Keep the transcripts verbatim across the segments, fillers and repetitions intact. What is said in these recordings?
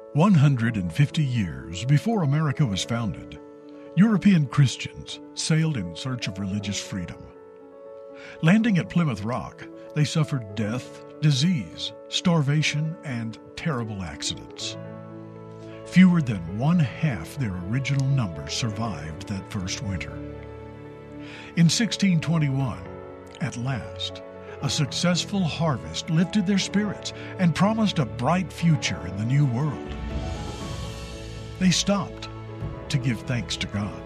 one hundred fifty years before America was founded, European Christians sailed in search of religious freedom. Landing at Plymouth Rock, they suffered death, disease, starvation, and terrible accidents. Fewer than one half their original numbers survived that first winter. In sixteen twenty-one, at last, a successful harvest lifted their spirits and promised a bright future in the new world. They stopped to give thanks to God.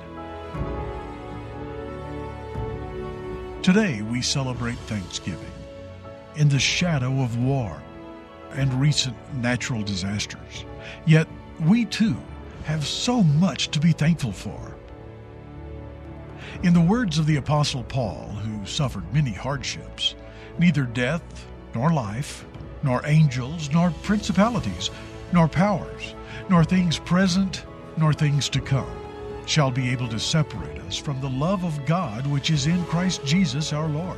Today we celebrate Thanksgiving in the shadow of war and recent natural disasters. Yet we too have so much to be thankful for. In the words of the Apostle Paul, who suffered many hardships, neither death, nor life, nor angels, nor principalities, nor powers, nor things present, nor things to come, shall be able to separate us from the love of God which is in Christ Jesus our Lord.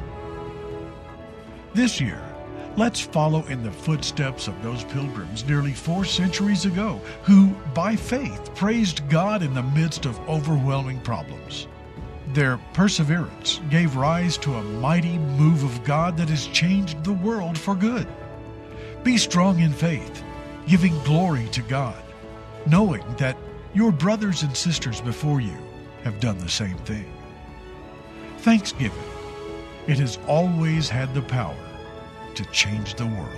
This year, let's follow in the footsteps of those pilgrims nearly four centuries ago, who, by faith, praised God in the midst of overwhelming problems. Their perseverance gave rise to a mighty move of God that has changed the world for good. Be strong in faith, giving glory to God, knowing that your brothers and sisters before you have done the same thing. Thanksgiving, it has always had the power to change the world.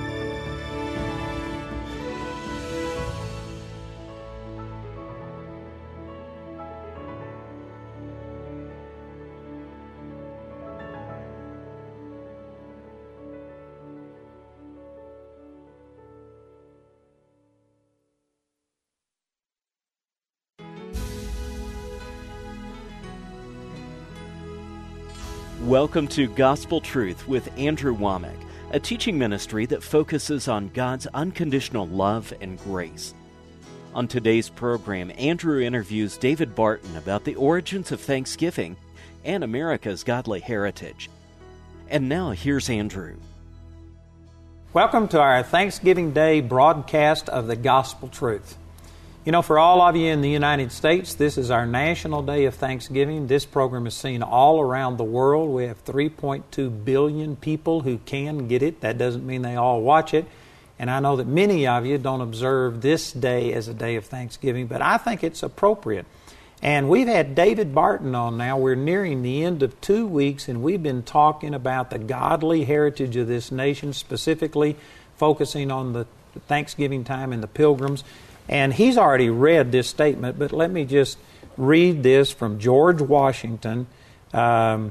Welcome to Gospel Truth with Andrew Womack, a teaching ministry that focuses on God's unconditional love and grace. On today's program, Andrew interviews David Barton about the origins of Thanksgiving and America's godly heritage. And now here's Andrew. Welcome to our Thanksgiving Day broadcast of the Gospel Truth. You know, for all of you in the United States, this is our National Day of Thanksgiving. This program is seen all around the world. We have three point two billion people who can get it. That doesn't mean they all watch it. And I know that many of you don't observe this day as a day of Thanksgiving, but I think it's appropriate. And we've had David Barton on now. We're nearing the end of two weeks, and we've been talking about the godly heritage of this nation, specifically focusing on the Thanksgiving time and the pilgrims. And he's already read this statement, but let me just read this from George Washington. Um,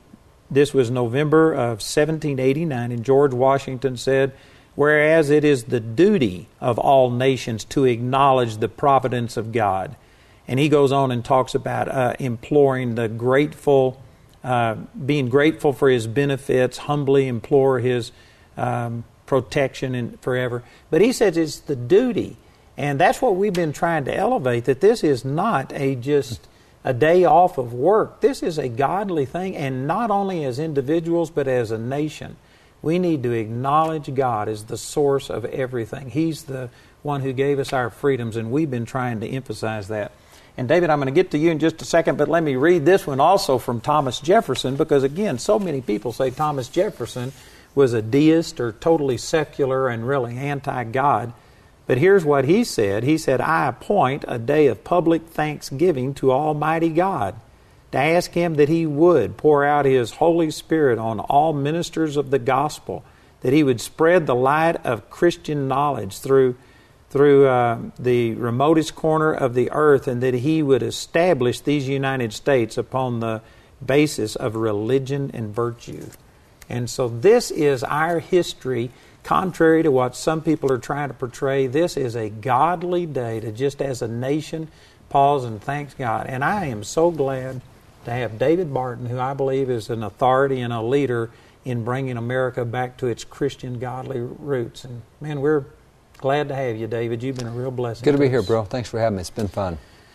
this was November of seventeen eighty-nine, and George Washington said, "Whereas it is the duty of all nations to acknowledge the providence of God." And he goes on and talks about uh, imploring the grateful, uh, being grateful for His benefits, humbly implore His um, protection and forever. But he says it's the duty. And that's what we've been trying to elevate, that this is not a just a day off of work. This is a godly thing, and not only as individuals, but as a nation. We need to acknowledge God as the source of everything. He's the one who gave us our freedoms, and we've been trying to emphasize that. And David, I'm going to get to you in just a second, but let me read this one also from Thomas Jefferson, because again, so many people say Thomas Jefferson was a deist or totally secular and really anti-God. But here's what he said. He said, "I appoint a day of public thanksgiving to Almighty God, to ask Him that He would pour out His Holy Spirit on all ministers of the gospel, that He would spread the light of Christian knowledge through, through uh, the remotest corner of the earth, and that He would establish these United States upon the basis of religion and virtue." And so this is our history. Contrary to what some people are trying to portray, this is a godly day to just as a nation pause and thank God. And I am so glad to have David Barton, who I believe is an authority and a leader in bringing America back to its Christian godly roots. And man, we're glad to have you, David. You've been a real blessing. Good to be us. here, bro. Thanks for having me. It's been fun.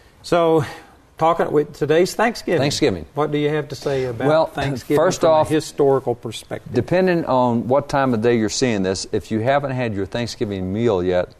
So, talking with today's Thanksgiving. Thanksgiving. What do you have to say about well, Thanksgiving first from off, a historical perspective? Depending on what time of day you're seeing this, if you haven't had your Thanksgiving meal yet,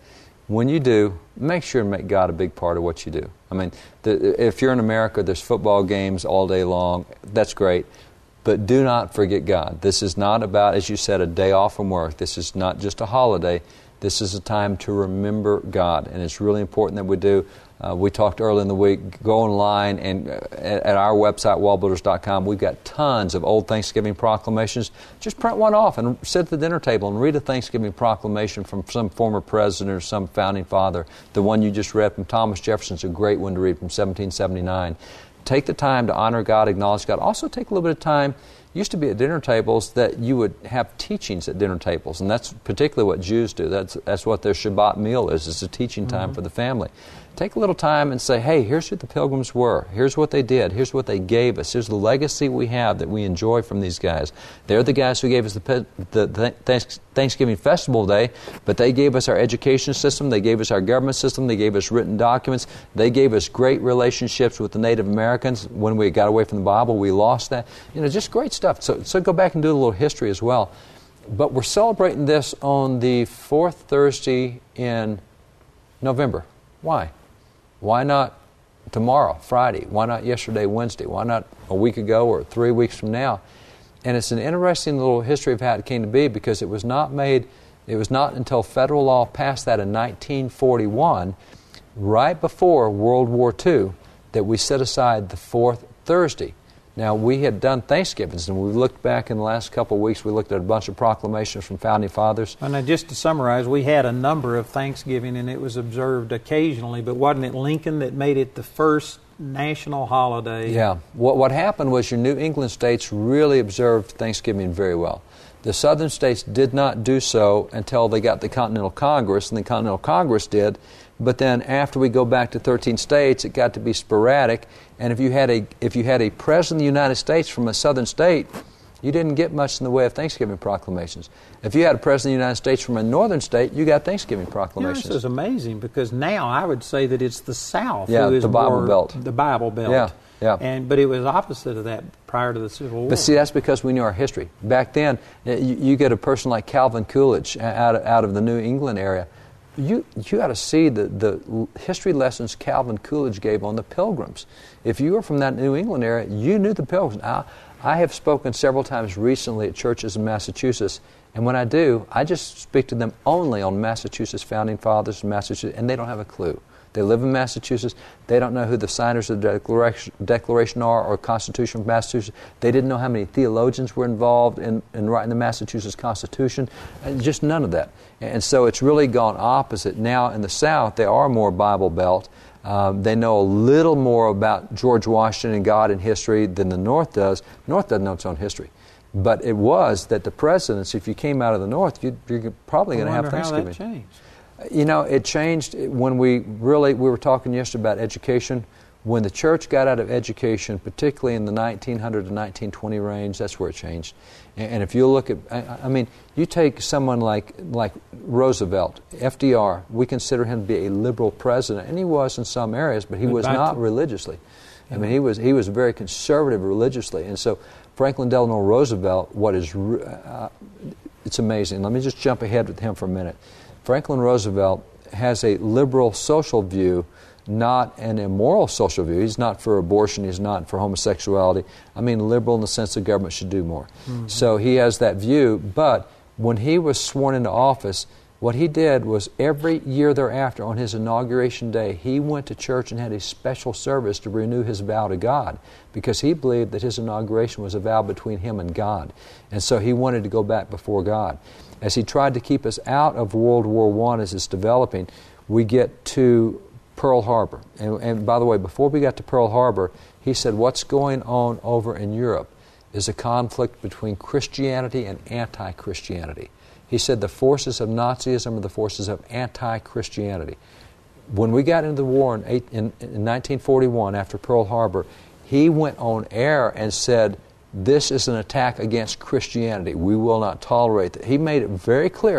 when you do, make sure to make God a big part of what you do. I mean, the, if you're in America, there's football games all day long. That's great. But do not forget God. This is not about, as you said, a day off from work. This is not just a holiday. This is a time to remember God, and it's really important that we do. Uh, we talked earlier in the week, go online and uh, at, at our website, wall builders dot com, we've got tons of old Thanksgiving proclamations. Just print one off and sit at the dinner table and read a Thanksgiving proclamation from some former president or some founding father. The one you just read from Thomas Jefferson is a great one to read from seventeen seventy-nine. Take the time to honor God, acknowledge God. Also take a little bit of time. Used to be at dinner tables that you would have teachings at dinner tables, and that's particularly what Jews do. That's that's what their Shabbat meal is. It's a teaching time mm-hmm. for the family. Take a little time and say, hey, here's who the Pilgrims were. Here's what they did. Here's what they gave us. Here's the legacy we have that we enjoy from these guys. They're the guys who gave us the, the, the Thanksgiving Festival Day, but they gave us our education system. They gave us our government system. They gave us written documents. They gave us great relationships with the Native Americans. When we got away from the Bible, we lost that. You know, just great stuff. So, so go back and do a little history as well. But we're celebrating this on the fourth Thursday in November. Why? Why not tomorrow, Friday? Why not yesterday, Wednesday? Why not a week ago or three weeks from now? And it's an interesting little history of how it came to be, because it was not made, it was not until federal law passed that in nineteen forty-one, right before World War Two, that we set aside the fourth Thursday. Now, we had done Thanksgivings, and we looked back in the last couple of weeks, we looked at a bunch of proclamations from Founding Fathers. And now, just to summarize, we had a number of Thanksgiving, and it was observed occasionally, but wasn't it Lincoln that made it the first national holiday? Yeah. What, what happened was your New England states really observed Thanksgiving very well. The southern states did not do so until they got the Continental Congress, and the Continental Congress did. But then after we go back to thirteen states, it got to be sporadic. And if you had a if you had a president of the United States from a southern state, you didn't get much in the way of Thanksgiving proclamations. If you had a president of the United States from a northern state, you got Thanksgiving proclamations. You know, this is amazing, because now I would say that it's the South yeah, who is the Bible more Belt. The Bible Belt. Yeah, yeah. And but it was opposite of that prior to the Civil War. But see, that's because we knew our history. Back then, you, you get a person like Calvin Coolidge out of, out of the New England area. You you got to see the, the history lessons Calvin Coolidge gave on the Pilgrims. If you were from that New England area, you knew the Pilgrims. I, I have spoken several times recently at churches in Massachusetts, and when I do, I just speak to them only on Massachusetts Founding Fathers, Massachusetts, and they don't have a clue. They live in Massachusetts. They don't know who the signers of the Declaration, Declaration are or Constitution of Massachusetts. They didn't know how many theologians were involved in, in writing the Massachusetts Constitution. And just none of that. And so it's really gone opposite. Now in the South, they are more Bible Belt. Um, they know a little more about George Washington and God and history than the North does. The North doesn't know its own history. But it was that the presidents, if you came out of the North, you'd, you're probably going to have Thanksgiving. How that changed. You know, it changed when we really, we were talking yesterday about education. When the church got out of education, particularly in the nineteen hundred to nineteen twenty range, that's where it changed. And, and if you look at, I, I mean, you take someone like like Roosevelt, F D R, we consider him to be a liberal president, and he was in some areas, but he but was not to, religiously. Yeah. I mean, he was he was very conservative religiously. And so Franklin Delano Roosevelt, what is, uh, it's amazing. Let me just jump ahead with him for a minute. Franklin Roosevelt has a liberal social view, not an immoral social view. He's not for abortion. He's not for homosexuality. I mean liberal in the sense the government should do more. Mm-hmm. So he has that view. But when he was sworn into office, what he did was every year thereafter, on his inauguration day, he went to church and had a special service to renew his vow to God, because he believed that his inauguration was a vow between him and God. And so he wanted to go back before God. As he tried to keep us out of World War One as it's developing, we get to Pearl Harbor. And, and by the way, before we got to Pearl Harbor, he said what's going on over in Europe is a conflict between Christianity and anti-Christianity. He said the forces of Nazism are the forces of anti-Christianity. When we got into the war in, eight, in, in nineteen forty-one, after Pearl Harbor, he went on air and said, this is an attack against Christianity. We will not tolerate that. He made it very clear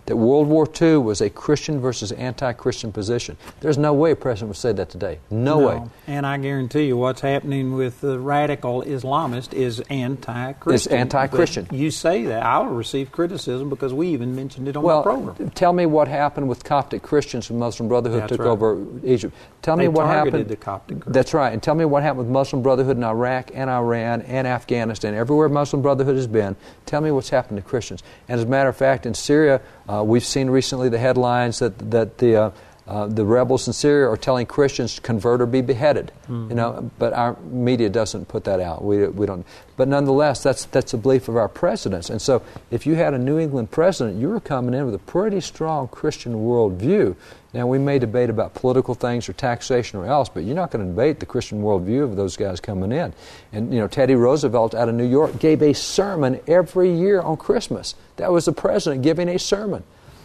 that World War Two was a Christian versus anti-Christian position. There's no way a president would say that today. No, no. way. And I guarantee you what's happening with the radical Islamist is anti-Christian. It's anti-Christian. But you say that, I'll receive criticism because we even mentioned it on well, the program. Tell me what happened with Coptic Christians when Muslim Brotherhood That's took right. over Egypt. Tell they me what targeted happened. the Coptic Christians. That's right. And tell me what happened with Muslim Brotherhood in Iraq and Iran and Afghanistan. Everywhere Muslim Brotherhood has been, tell me what's happened to Christians. And as a matter of fact, in Syria, uh, we've seen recently the headlines that that the uh, uh, the rebels in Syria are telling Christians to convert or be beheaded. Mm-hmm. You know, but our media doesn't put that out. We we don't. But nonetheless, that's that's the belief of our presidents. And so, if you had a New England president, you were coming in with a pretty strong Christian worldview. Now, we may debate about political things or taxation or else, but you're not going to debate the Christian worldview of those guys coming in. And, you know, Teddy Roosevelt out of New York gave a sermon every year on Christmas. That was the president giving a sermon.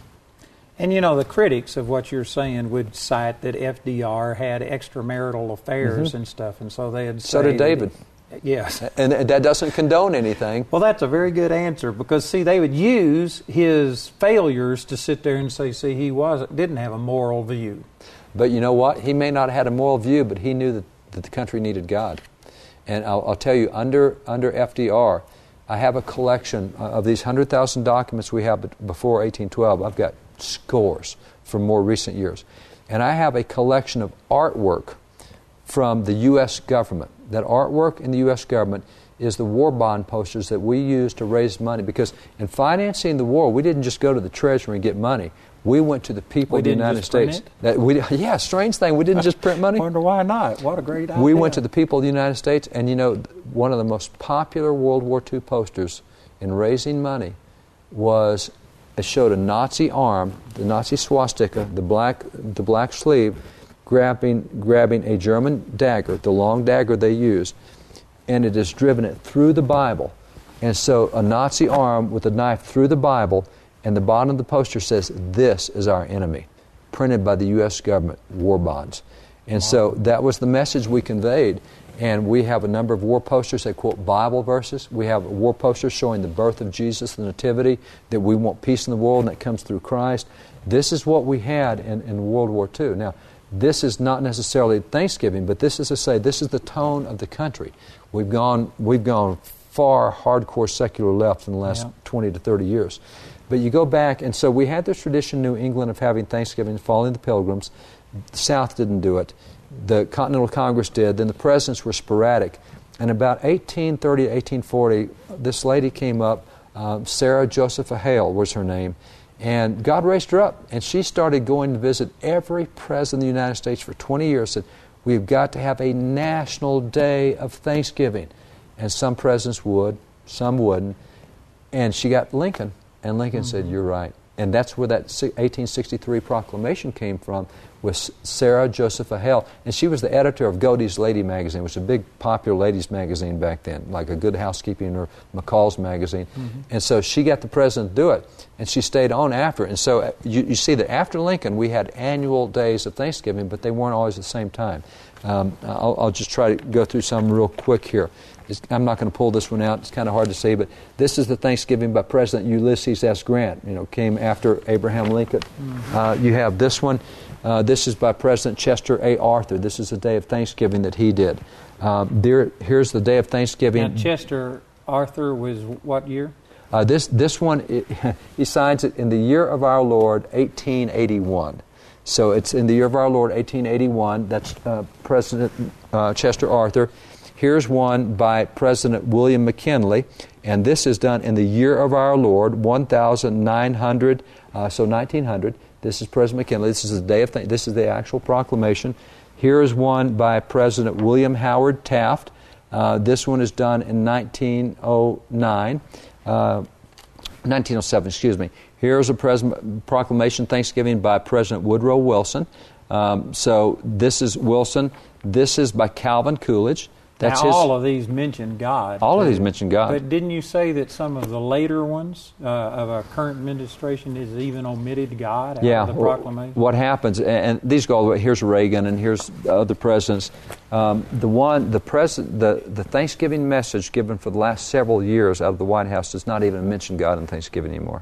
And, you know, the critics of what you're saying would cite that F D R had extramarital affairs mm-hmm. and stuff, and so they'd say... So did David. Yes. And that doesn't condone anything. Well, that's a very good answer because, see, they would use his failures to sit there and say, see, he wasn't, didn't have a moral view. But you know what? He may not have had a moral view, but he knew that, that the country needed God. And I'll, I'll tell you, under under F D R, I have a collection of these one hundred thousand documents we have before eighteen twelve. I've got scores from more recent years. And I have a collection of artwork from the U S government. That artwork in the U S government is the war bond posters that we use to raise money. Because in financing the war, we didn't just go to the Treasury and get money. We went to the people we of the United States. It? That we, yeah, strange thing. We didn't just print money. I wonder why not. What a great idea. We went to the people of the United States, and you know, one of the most popular World War Two posters in raising money was, it showed a Nazi arm, the Nazi swastika, the black, the black sleeve, grabbing grabbing a German dagger, the long dagger they used, and it has driven it through the Bible. And so a Nazi arm with a knife through the Bible, and the bottom of the poster says, "This is our enemy," printed by the U S government, war bonds. And wow. So that was the message we conveyed. And we have a number of war posters that quote Bible verses. We have war posters showing the birth of Jesus, the nativity, that we want peace in the world, and that comes through Christ. This is what we had in, in World War Two. Now, this is not necessarily Thanksgiving, but this is to say this is the tone of the country. We've gone we've gone far hardcore secular left in the last yeah. twenty to thirty years. But you go back, and so we had this tradition in New England of having Thanksgiving following the Pilgrims. The South didn't do it. The Continental Congress did. Then the presidents were sporadic. And about eighteen thirty, eighteen forty, this lady came up, um, Sarah Josepha Hale was her name, and God raised her up, and she started going to visit every president of the United States for twenty years, said, we've got to have a national day of Thanksgiving. And some presidents would, some wouldn't. And she got Lincoln, and Lincoln mm-hmm. said, you're right. And that's where that eighteen sixty-three proclamation came from, with Sarah Josepha Hale. And she was the editor of Godey's Lady magazine, which was a big popular ladies magazine back then, like a Good Housekeeping or McCall's magazine. Mm-hmm. And so she got the president to do it, and she stayed on after. And so you, you see that after Lincoln, we had annual days of Thanksgiving, but they weren't always at the same time. Um, I'll, I'll just try to go through some real quick here. It's, I'm not going to pull this one out. It's kind of hard to see, but this is the Thanksgiving by President Ulysses S. Grant. You know, came after Abraham Lincoln. Mm-hmm. Uh, you have this one. Uh, this is by President Chester A. Arthur. This is the day of Thanksgiving that he did. Um, there, here's the day of Thanksgiving. Now, Chester Arthur was what year? Uh, this this one, it, he signs it in the year of our Lord, eighteen eighty-one. So it's in the year of our Lord, eighteen eighty-one. That's uh, President uh, Chester Arthur. Here's one by President William McKinley, and this is done in the year of our Lord, one thousand nine hundred, uh, so nineteen hundred. This is President McKinley. This is the day of th- this is the actual proclamation. Here is one by President William Howard Taft. Uh, this one is done in nineteen oh nine, uh, nineteen oh seven. Excuse me. Here is a pres- proclamation Thanksgiving by President Woodrow Wilson. Um, so this is Wilson. This is by Calvin Coolidge. That's now, his, all of these mention God. All of these mention God. But didn't you say that some of the later ones uh, of our current administration is even omitted God out yeah, of the proclamation? What happens, and these go all the way, here's Reagan and here's other presidents. Um, the one, the, president, the, the Thanksgiving message given for the last several years out of the White House does not even mention God in Thanksgiving anymore.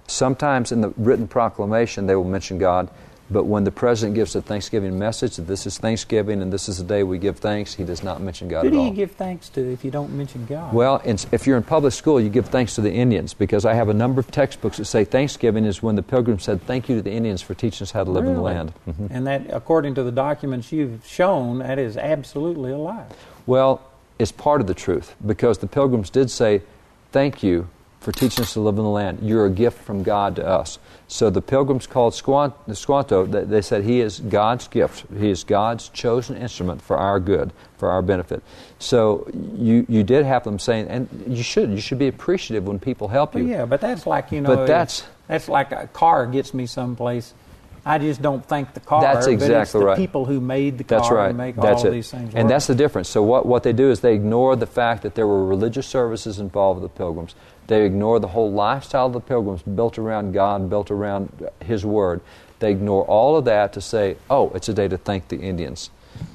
sometimes in the written proclamation they will mention God, but when the President gives a Thanksgiving message that this is Thanksgiving and this is the day we give thanks, he does not mention God Who at do all. you give thanks to if you don't mention God? Well, in, if you're in public school, you give thanks to the Indians, because I have a number of textbooks that say Thanksgiving is when the Pilgrims said thank you to the Indians for teaching us how to live really? in the land. Mm-hmm. And that, according to the documents you've shown, that is absolutely a lie. Well, it's part of the truth, because the Pilgrims did say thank you for teaching us to live in the land. You're a gift from God to us. So the Pilgrims called Squanto, they said he is God's gift. He is God's chosen instrument for our good, for our benefit. So you you did have them saying, and you should, you should be appreciative when people help you. Well, yeah, but that's like, you know, but that's, that's like a car gets me someplace. I just don't thank the car. That's exactly but it's the right. people who made the that's car right. and make that's all it. of these things work. And that's the difference. So what, what they do is they ignore the fact that there were religious services involved with the Pilgrims. They ignore the whole lifestyle of the Pilgrims built around God, built around His Word. They ignore all of that to say, oh, it's a day to thank the Indians.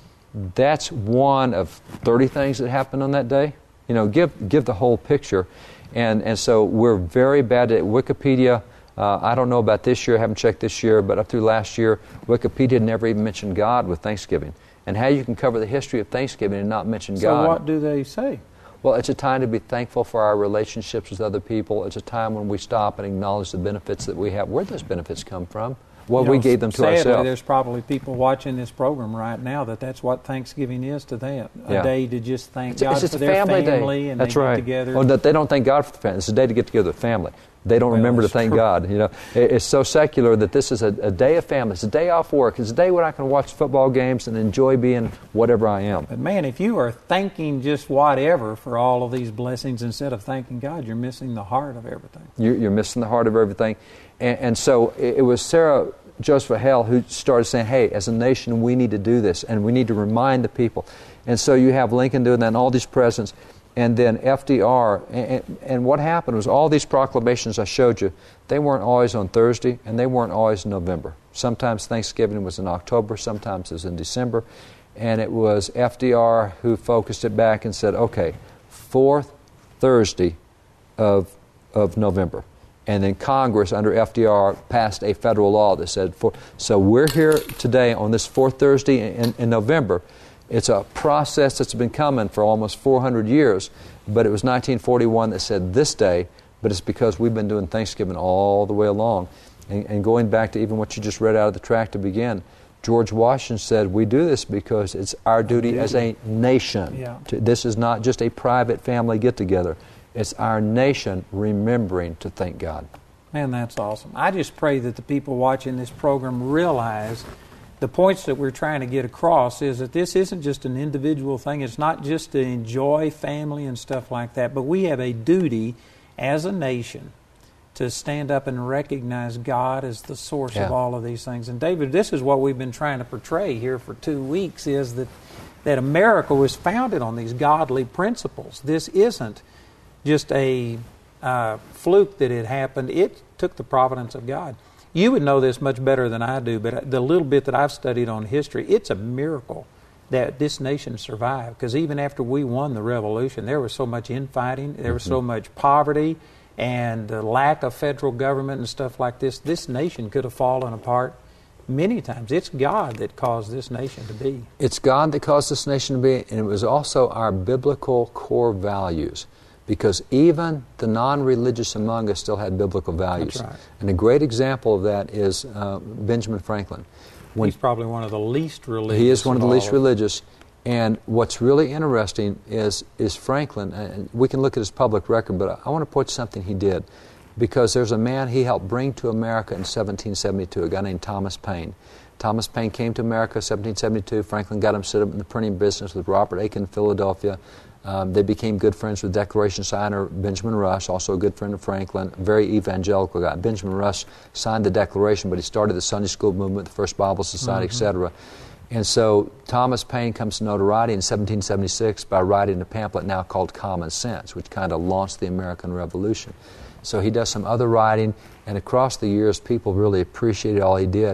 That's one of thirty things that happened on that day. You know, give give the whole picture. And, and so we're very bad at Wikipedia. Uh, I don't know about this year, I haven't checked this year, but up through last year, Wikipedia never even mentioned God with Thanksgiving. And how you can cover the history of Thanksgiving and not mention so God. So what do they say? Well, it's a time to be thankful for our relationships with other people. It's a time when we stop and acknowledge the benefits that we have. Where do those benefits come from? Well, you know, we gave them to sadly, ourselves. There's probably people watching this program right now that that's what Thanksgiving is to them. A yeah. day to just thank it's, God it's just for a their family, family day. and that's they right. get together. Oh, they don't thank God for the family. It's a day to get together with family. They don't well, remember to thank true. God. You know, it's so secular that this is a, a day of family. It's a day off work. It's a day when I can watch football games and enjoy being whatever I am. But man, if you are thanking just whatever for all of these blessings instead of thanking God, you're missing the heart of everything. You're, you're missing the heart of everything. And, and so it, it was Sarah Joseph Hale who started saying, hey, as a nation, we need to do this, and we need to remind the people. And so you have Lincoln doing that and all these presidents. And then F D R, and, and what happened was all these proclamations I showed you, they weren't always on Thursday, and they weren't always in November. Sometimes Thanksgiving was in October, sometimes it was in December, and it was F D R who focused it back and said, okay, fourth Thursday of, of November. And then Congress, under F D R, passed a federal law that said, for, so we're here today on this fourth Thursday in, in November. It's a process that's been coming for almost four hundred years, but it was nineteen forty-one that said this day, but it's because we've been doing Thanksgiving all the way along. And, and going back to even what you just read out of the tract to begin, George Washington said, we do this because it's our duty as a nation. Yeah. To, this is not just a private family get-together. It's our nation remembering to thank God. Man, that's awesome. I just pray that the people watching this program realize the points that we're trying to get across is that this isn't just an individual thing. It's not just to enjoy family and stuff like that, but we have a duty as a nation to stand up and recognize God as the source yeah. of all of these things. And David, this is what we've been trying to portray here for two weeks, is that, that America was founded on these godly principles. This isn't just a uh, fluke that it happened. It took the providence of God. You would know this much better than I do, but the little bit that I've studied on history, it's a miracle that this nation survived. Because even after we won the revolution, there was so much infighting, there was mm-hmm. so much poverty, and the lack of federal government and stuff like this. This nation could have fallen apart many times. It's God that caused this nation to be. It's God that caused this nation to be, and it was also our biblical core values. Because even the non-religious among us still had biblical values. That's right. And a great example of that is uh, Benjamin Franklin. When He's probably one of the least religious. He is one of the least of religious. And what's really interesting is, is Franklin, and we can look at his public record, but I want to point to something he did. Because there's a man he helped bring to America in seventeen seventy-two, a guy named Thomas Paine. Thomas Paine came to America in seventeen seventy-two. Franklin got him set up in the printing business with Robert Aiken in Philadelphia. Um, they became good friends with Declaration signer Benjamin Rush, also a good friend of Franklin, a very evangelical guy. Benjamin Rush signed the Declaration, but he started the Sunday School movement, the First Bible Society, mm-hmm. et cetera. And so Thomas Paine comes to notoriety in seventeen seventy-six by writing a pamphlet now called Common Sense, which kind of launched the American Revolution. So he does some other writing, and across the years, people really appreciated all he did.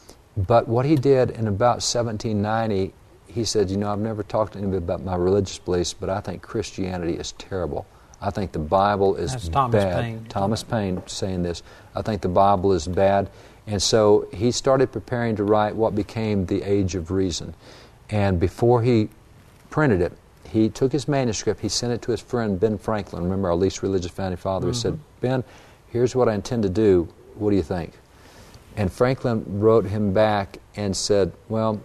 But what he did in about seventeen ninety, he said, you know, I've never talked to anybody about my religious beliefs, but I think Christianity is terrible. I think the Bible is That's Thomas bad. Paine. Thomas Paine saying this. I think the Bible is bad. And so he started preparing to write what became the Age of Reason. And before he printed it, he took his manuscript, he sent it to his friend Ben Franklin, remember our least religious founding father. Mm-hmm. He said, Ben, here's what I intend to do. What do you think? And Franklin wrote him back and said, well,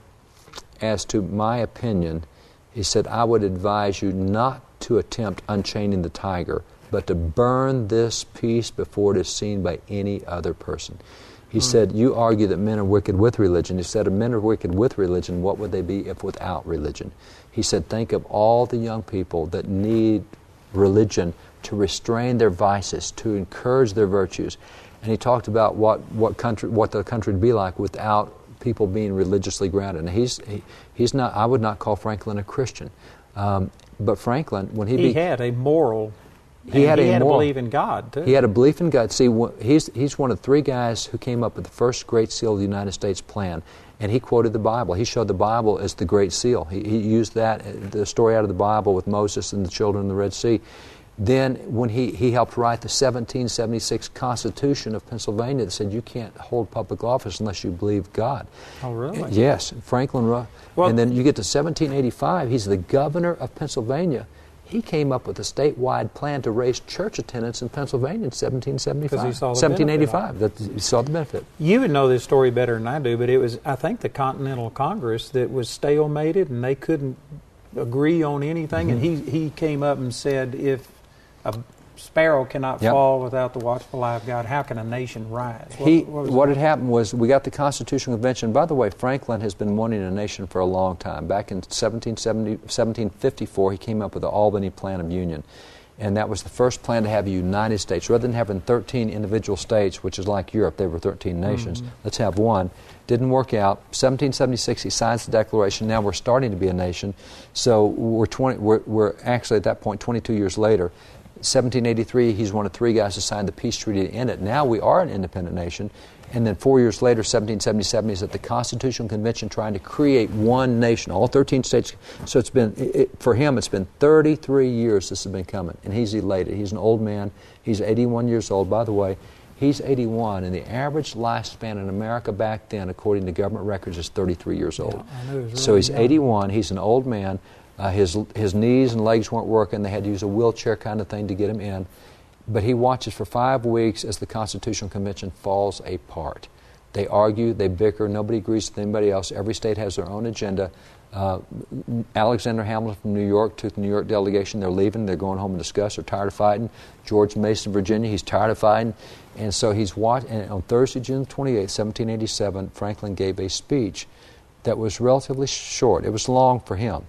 as to my opinion, he said, I would advise you not to attempt unchaining the tiger, but to burn this piece before it is seen by any other person. He mm. said, you argue that men are wicked with religion. He said, if men are wicked with religion, what would they be if without religion? He said, think of all the young people that need religion to restrain their vices, to encourage their virtues. And he talked about what, what country, what the country would be like without people being religiously grounded. And he's he, he's not. I would not call Franklin a Christian, um, but Franklin, when he he be, had a moral. He had, he a, had moral, a belief in God too. He had a belief in God. See, he's he's one of three guys who came up with the first Great Seal of the United States plan, and he quoted the Bible. He showed the Bible as the Great Seal. He, he used that the story out of the Bible with Moses and the children in the Red Sea. Then when he, he helped write the seventeen seventy-six Constitution of Pennsylvania that said you can't hold public office unless you believe God. Oh, really? Yes, Franklin. Well, and then you get to seventeen eighty-five, he's the governor of Pennsylvania. He came up with a statewide plan to raise church attendance in Pennsylvania in seventeen seventy-five. Because he saw the seventeen eighty-five, benefit. that he saw the benefit. You would know this story better than I do, but it was, I think, the Continental Congress that was stalemated and they couldn't agree on anything. Mm-hmm. And he, he came up and said, if a sparrow cannot yep. fall without the watchful eye of God, how can a nation rise? What, he, what, what had happened was we got the Constitutional Convention. By the way, Franklin has been wanting a nation for a long time. Back in seventeen seventy, seventeen fifty-four, he came up with the Albany Plan of Union. And that was the first plan to have a United States. Rather than having thirteen individual states, which is like Europe, they were thirteen nations, mm-hmm. let's have one. Didn't work out. seventeen seventy-six, he signs the Declaration. Now we're starting to be a nation. So we're, twenty, we're, we're actually at that point twenty-two years later. seventeen eighty-three, he's one of three guys who signed the peace treaty to end it. Now we are an independent nation. And then four years later, seventeen seventy-seven, he's at the Constitutional Convention trying to create one nation, all thirteen states. So it's been, it, for him, it's been thirty-three years this has been coming. And he's elated. He's an old man. He's eighty-one years old. By the way, he's eighty-one, and the average lifespan in America back then, according to government records, is thirty-three years old. Yeah, I know, it was really so he's young. eighty-one. He's an old man. Uh, his his knees and legs weren't working. They had to use a wheelchair kind of thing to get him in. But he watches for five weeks as the Constitutional Convention falls apart. They argue, they bicker, nobody agrees with anybody else. Every state has their own agenda. Uh, Alexander Hamilton from New York took the New York delegation. They're leaving. They're going home and discuss. They're tired of fighting. George Mason, Virginia, he's tired of fighting. And so he's watched. And on Thursday, June twenty-eighth, seventeen eighty-seven, Franklin gave a speech that was relatively short. It was long for him.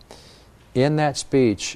In that speech,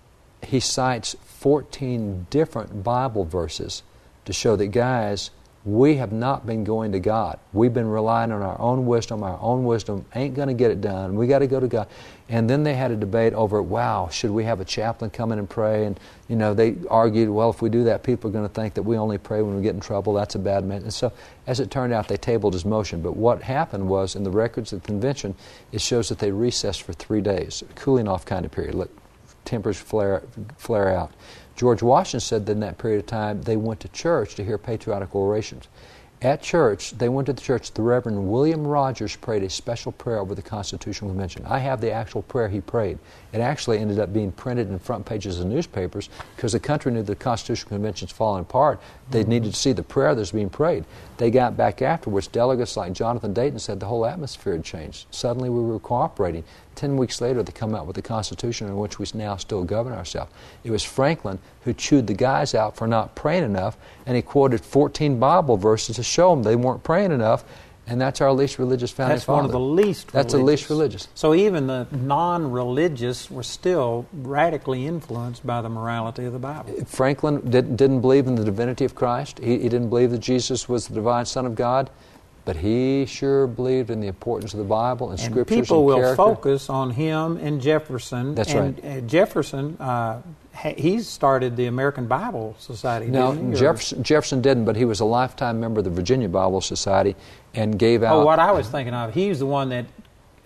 he cites fourteen different Bible verses to show that, guys, we have not been going to God. We've been relying on our own wisdom. Our own wisdom ain't going to get it done. We got to go to God. And then they had a debate over, wow, should we have a chaplain come in and pray? And, you know, they argued, well, if we do that, people are going to think that we only pray when we get in trouble. That's a bad message. And so, as it turned out, they tabled his motion. But what happened was, in the records of the convention, it shows that they recessed for three days, a cooling off kind of period. Let tempers flare, flare out. George Washington said that in that period of time, they went to church to hear patriotic orations. At church, they went to the church, the Reverend William Rogers prayed a special prayer over the Constitutional Convention. I have the actual prayer he prayed. It actually ended up being printed in front pages of newspapers because the country knew the Constitutional Convention's falling apart. They mm-hmm. needed to see the prayer that was being prayed. They got back afterwards. Delegates like Jonathan Dayton said the whole atmosphere had changed. Suddenly we were cooperating. Ten weeks later, they come out with the Constitution in which we now still govern ourselves. It was Franklin who chewed the guys out for not praying enough, and he quoted fourteen Bible verses to show them they weren't praying enough, and that's our least religious founding That's father. one of the least That's religious. the least religious. So even the non-religious were still radically influenced by the morality of the Bible. Franklin did, didn't believe in the divinity of Christ. He, he didn't believe that Jesus was the divine Son of God. But he sure believed in the importance of the Bible and, and Scriptures people and will character. focus on him and Jefferson. That's and, right. Uh, Jefferson, uh, ha- he started the American Bible Society. No, didn't he? Jefferson, Jefferson didn't, but he was a lifetime member of the Virginia Bible Society and gave out... Oh, what I was thinking of, he's the one that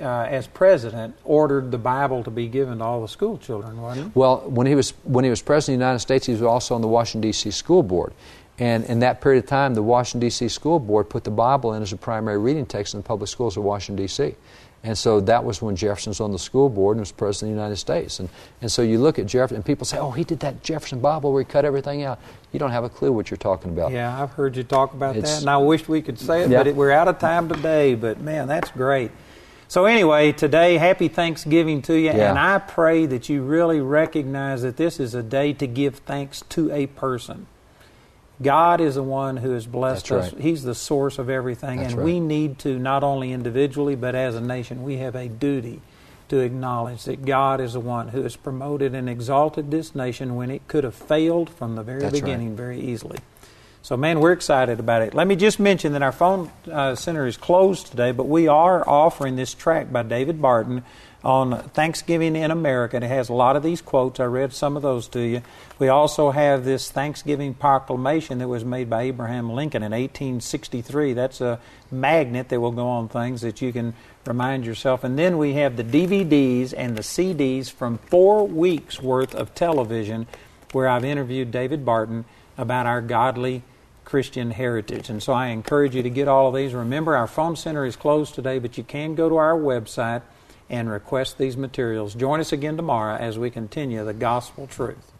uh, as president, ordered the Bible to be given to all the school children, wasn't he? Well, when he was when he was president of the United States, he was also on the Washington, D C School Board. And in that period of time, the Washington, D C School Board put the Bible in as a primary reading text in the public schools of Washington, D C And so that was when Jefferson was on the school board and was president of the United States. And, and so you look at Jefferson, and people say, oh, he did that Jefferson Bible where he cut everything out. You don't have a clue what you're talking about. Yeah, I've heard you talk about It's, that, and I wished we could say it, yeah. but it, we're out of time today. But, man, that's great. So anyway, today, happy Thanksgiving to you, Yeah. and I pray that you really recognize that this is a day to give thanks to a person. God is the one who has blessed That's us. right. He's the source of everything, That's and right. we need to, not only individually, but as a nation, we have a duty to acknowledge that God is the one who has promoted and exalted this nation when it could have failed from the very That's beginning right. very easily. So, man, we're excited about it. Let me just mention that our phone uh, center is closed today, but we are offering this tract by David Barton on Thanksgiving in America. And it has a lot of these quotes. I read some of those to you. We also have this Thanksgiving proclamation that was made by Abraham Lincoln in eighteen sixty-three. That's a magnet that will go on things that you can remind yourself. And then we have the D V Ds and the C Ds from four weeks' worth of television where I've interviewed David Barton about our godly Christian heritage. And so I encourage you to get all of these. Remember, our phone center is closed today, but you can go to our website and request these materials. Join us again tomorrow as we continue the gospel truth.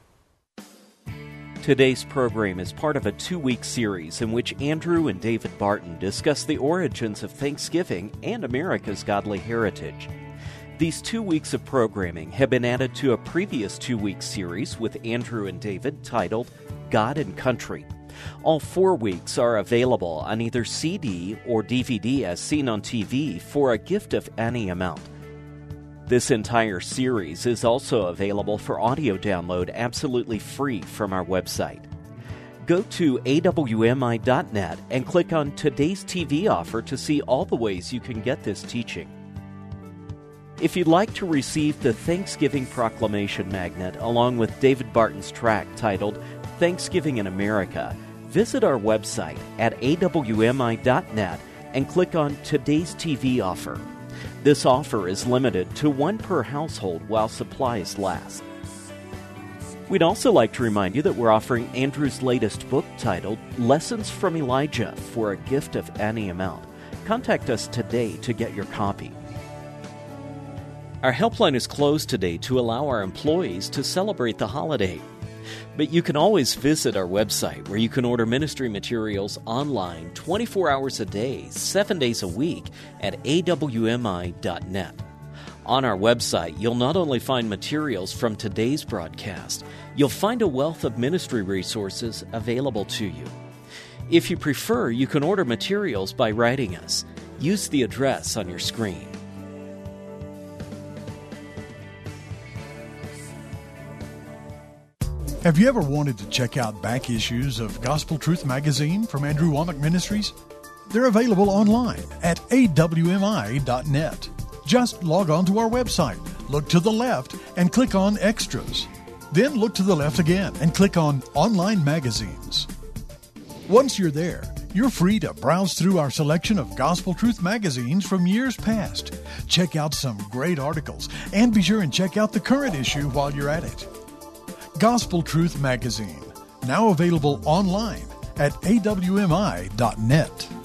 Today's program is part of a two-week series in which Andrew and David Barton discuss the origins of Thanksgiving and America's godly heritage. These two weeks of programming have been added to a previous two-week series with Andrew and David titled God and Country. All four weeks are available on either C D or D V D as seen on T V for a gift of any amount. This entire series is also available for audio download absolutely free from our website. Go to A W M I dot net and click on Today's T V Offer to see all the ways you can get this teaching. If you'd like to receive the Thanksgiving Proclamation Magnet along with David Barton's tract titled Thanksgiving in America, visit our website at A W M I dot net and click on Today's T V Offer. This offer is limited to one per household while supplies last. We'd also like to remind you that we're offering Andrew's latest book titled Lessons from Elijah for a gift of any amount. Contact us today to get your copy. Our helpline is closed today to allow our employees to celebrate the holiday. But you can always visit our website where you can order ministry materials online twenty-four hours a day, seven days a week at A W M I dot net. On our website, you'll not only find materials from today's broadcast, you'll find a wealth of ministry resources available to you. If you prefer, you can order materials by writing us. Use the address on your screen. Have you ever wanted to check out back issues of Gospel Truth magazine from Andrew Wommack Ministries? They're available online at A W M I dot net. Just log on to our website, look to the left, and click on Extras. Then look to the left again and click on Online Magazines. Once you're there, you're free to browse through our selection of Gospel Truth magazines from years past. Check out some great articles, and be sure and check out the current issue while you're at it. Gospel Truth Magazine, now available online at A W M I dot net.